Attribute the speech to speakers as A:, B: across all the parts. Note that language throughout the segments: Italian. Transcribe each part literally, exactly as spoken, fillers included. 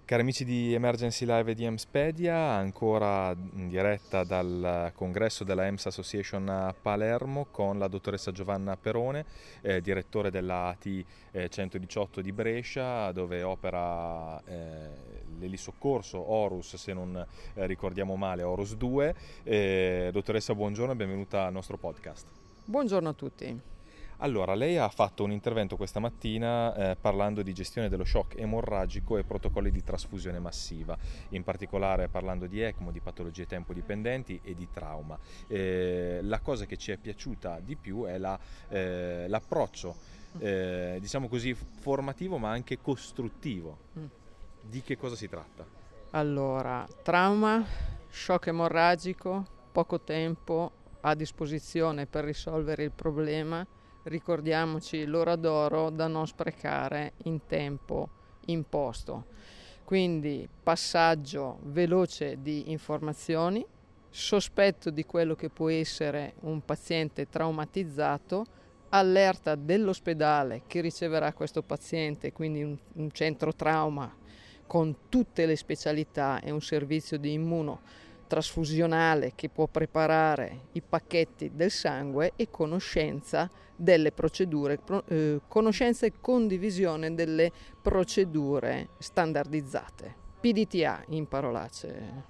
A: Cari amici di Emergency Live e di Emspedia, ancora in diretta dal congresso della E M S Association a Palermo con la dottoressa Giovanna Perone, eh, direttore della A T eh, centodiciotto di Brescia, dove opera eh, l'elisoccorso Horus, se non eh, ricordiamo male, Horus due. Eh, dottoressa, buongiorno e benvenuta al nostro podcast.
B: Buongiorno a tutti.
A: Allora, lei ha fatto un intervento questa mattina eh, parlando di gestione dello shock emorragico e protocolli di trasfusione massiva, in particolare parlando di ECMO, di patologie tempo-dipendenti e di trauma. Eh, la cosa che ci è piaciuta di più è la, eh, l'approccio, eh, diciamo così, formativo ma anche costruttivo. Mm. Di che cosa si tratta?
B: Allora, trauma, shock emorragico, poco tempo a disposizione per risolvere il problema. Ricordiamoci l'ora d'oro da non sprecare in tempo imposto. Quindi passaggio veloce di informazioni, sospetto di quello che può essere un paziente traumatizzato, allerta dell'ospedale che riceverà questo paziente, quindi un, un centro trauma con tutte le specialità e un servizio di immunotrasfusionale che può preparare i pacchetti del sangue e conoscenza delle procedure, eh, conoscenza e condivisione delle procedure standardizzate. P D T A in parolacce.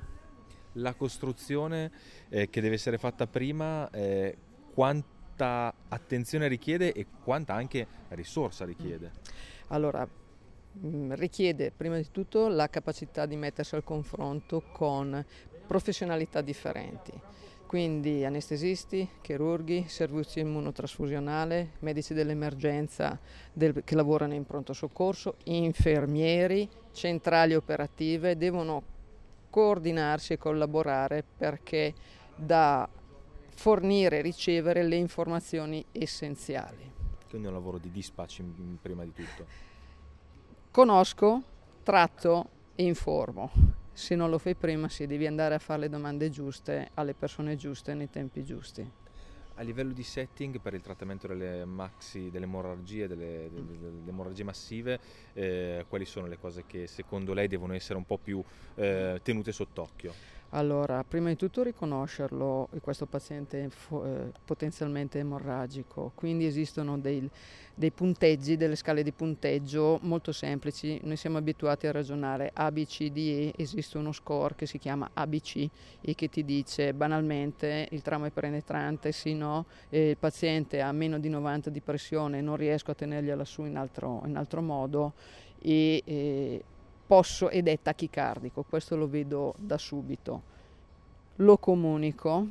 A: La costruzione eh, che deve essere fatta prima, eh, quanta attenzione richiede e quanta anche risorsa richiede?
B: Allora, richiede prima di tutto la capacità di mettersi al confronto con professionalità differenti, quindi anestesisti, chirurghi, servizio immunotrasfusionale, medici dell'emergenza del, che lavorano in pronto soccorso, infermieri, centrali operative, devono coordinarsi e collaborare perché da fornire e ricevere le informazioni essenziali.
A: Quindi è un lavoro di dispatch prima di tutto.
B: Conosco, tratto e informo. Se non lo fai prima, sì, devi andare a fare le domande giuste alle persone giuste nei tempi giusti.
A: A livello di setting per il trattamento delle maxi, delle emorragie, delle, delle, delle emorragie massive, eh, quali sono le cose che secondo lei devono essere un po' più eh, tenute sott'occhio?
B: Allora, prima di tutto riconoscerlo, questo paziente eh, potenzialmente emorragico, quindi esistono dei, dei punteggi, delle scale di punteggio molto semplici. Noi siamo abituati a ragionare A, B, C, D, E, esiste uno score che si chiama A B C e che ti dice banalmente il trauma è penetrante, sì, no, e il paziente ha meno di novanta di pressione, non riesco a tenergliela su in altro, in altro modo e... e posso ed è tachicardico, questo lo vedo da subito, lo comunico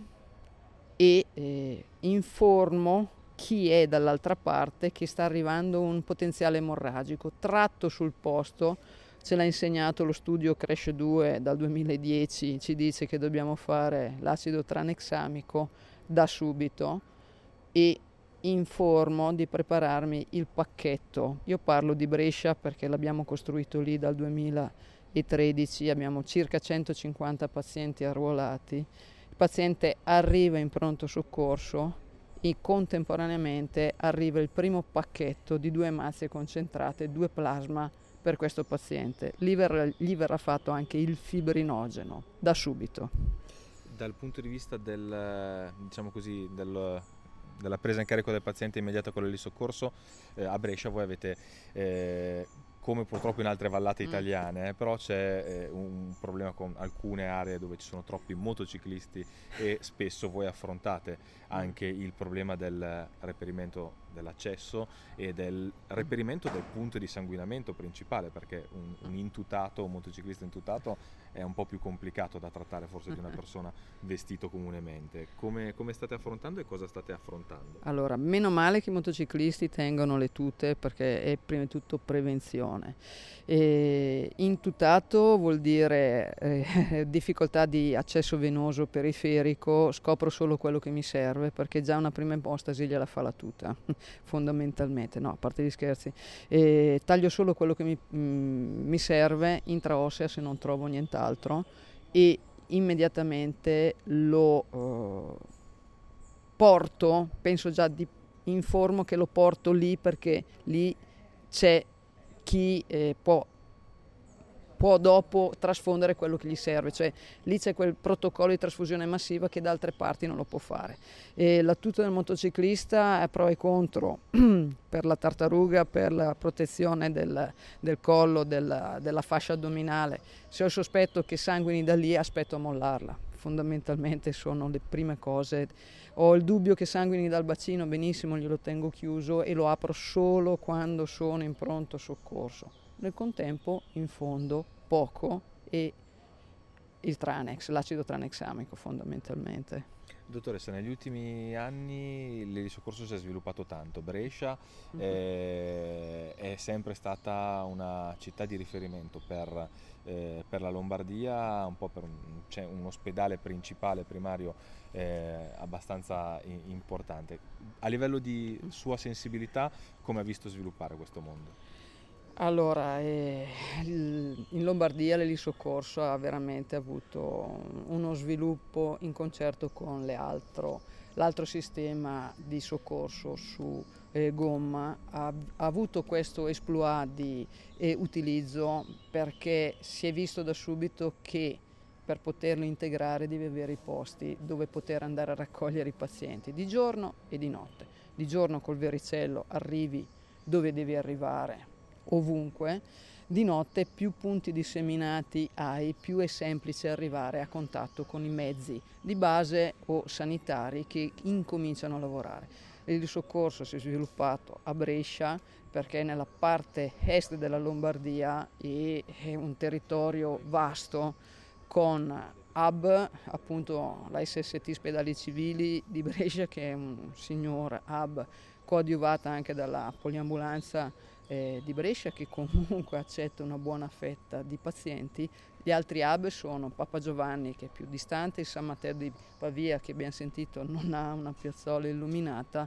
B: e eh, informo chi è dall'altra parte che sta arrivando un potenziale emorragico, tratto sul posto, ce l'ha insegnato lo studio Crash due dal duemiladieci, ci dice che dobbiamo fare l'acido tranexamico da subito e informo di prepararmi il pacchetto. Io parlo di Brescia perché l'abbiamo costruito lì dal duemilatredici, abbiamo circa centocinquanta pazienti arruolati. Il paziente arriva in pronto soccorso e contemporaneamente arriva il primo pacchetto di due mazze concentrate, due plasma per questo paziente. Lì verrà, gli verrà fatto anche il fibrinogeno da subito.
A: Dal punto di vista del, diciamo così, del della presa in carico del paziente immediata con l'elisoccorso, eh, a Brescia voi avete, eh, come purtroppo in altre vallate italiane, eh, però c'è eh, un problema con alcune aree dove ci sono troppi motociclisti e spesso voi affrontate anche il problema del reperimento dell'accesso e del reperimento del punto di sanguinamento principale, perché un, un intutato, un motociclista intutato è un po' più complicato da trattare forse di una persona vestito comunemente. Come, come state affrontando e cosa state affrontando?
B: Allora, meno male che i motociclisti tengono le tute perché è prima di tutto prevenzione. E intutato vuol dire eh, difficoltà di accesso venoso periferico, scopro solo quello che mi serve perché già una prima ipostasi gliela fa la tuta, fondamentalmente, no, a parte gli scherzi. E taglio solo quello che mi, mm, mi serve intraossea se non trovo nient'altro e immediatamente lo uh, porto, penso già di informo che lo porto lì perché lì c'è chi eh, può può dopo trasfondere quello che gli serve, cioè lì c'è quel protocollo di trasfusione massiva che da altre parti non lo può fare. E la tuta del motociclista è pro e contro per la tartaruga, per la protezione del, del collo, della, della fascia addominale. Se ho il sospetto che sanguini da lì, aspetto a mollarla. Fondamentalmente sono le prime cose. Ho il dubbio che sanguini dal bacino, benissimo, glielo tengo chiuso e lo apro solo quando sono in pronto soccorso. Nel contempo infondo poco e il Tranex, l'acido tranexamico fondamentalmente.
A: Dottoressa, negli ultimi anni l'elisoccorso si è sviluppato tanto. Brescia mm-hmm. eh, è sempre stata una città di riferimento per, eh, per la Lombardia, un po' per un, c'è un ospedale principale primario eh, abbastanza importante. A livello di sua sensibilità, come ha visto sviluppare questo mondo?
B: Allora, eh, in Lombardia l'elisoccorso ha veramente avuto uno sviluppo in concerto con le altro, l'altro sistema di soccorso su eh, gomma, ha, ha avuto questo exploit di eh, utilizzo perché si è visto da subito che per poterlo integrare devi avere i posti dove poter andare a raccogliere i pazienti di giorno e di notte. Di giorno col vericello arrivi dove devi arrivare, ovunque. Di notte più punti disseminati hai, più è semplice arrivare a contatto con i mezzi di base o sanitari che incominciano a lavorare. Il soccorso si è sviluppato a Brescia perché nella parte est della Lombardia è un territorio vasto con hub, appunto la S S T Spedali Civili di Brescia, che è un signor hub coadiuvata anche dalla poliambulanza eh, di Brescia, che comunque accetta una buona fetta di pazienti. Gli altri hub sono Papa Giovanni, che è più distante, il San Matteo di Pavia, che abbiamo sentito non ha una piazzola illuminata,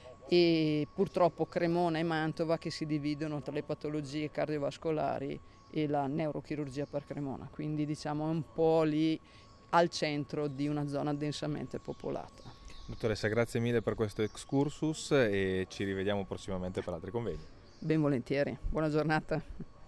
B: e purtroppo Cremona e Mantova, che si dividono tra le patologie cardiovascolari e la neurochirurgia per Cremona, quindi diciamo è un po' lì al centro di una zona densamente popolata.
A: Dottoressa, grazie mille per questo excursus e ci rivediamo prossimamente per altri convegni.
B: Ben volentieri, buona giornata.